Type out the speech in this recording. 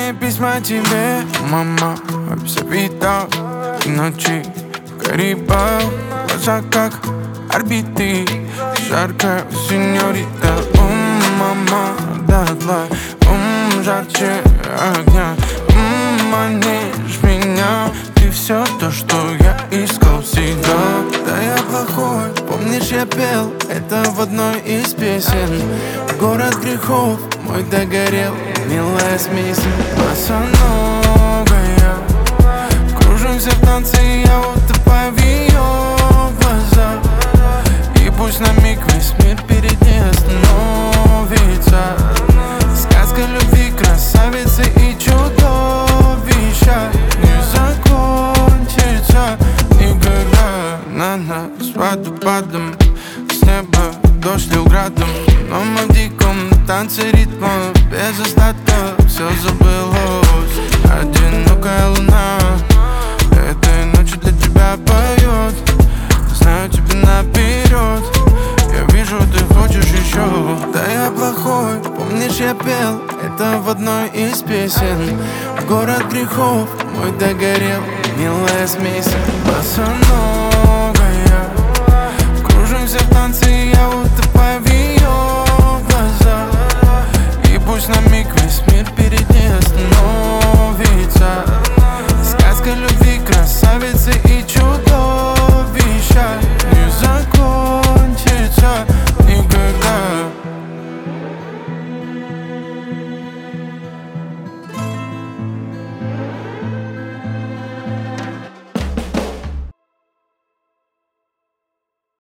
мои письма тебе, мама, все видал. И ночи в Карибах, глаза как орбиты, жаркая сеньорита. Мама, дотла, жарче огня. Манишь меня, ты все то, что я искал всегда. Да я плохой, помнишь, я пел это в одной из песен. Город грехов мой догорел, милая смесь. Босоногая, кружимся в танце, и я утопаю в ее глазах. И пусть на миг весь мир перед ней остановится. Сказка любви, красавицы и чудовища не закончится никогда. На нас водопадом с неба дождь лил градом. Но мы в диком танце ритма без остатка. Все забылось, одинокая луна этой ночью для тебя поет. Знаю тебя наперед, я вижу, ты хочешь еще. Да я плохой, помнишь, я пел это в одной из песен. Город грехов мой догорел, милая смесь. Босоногая,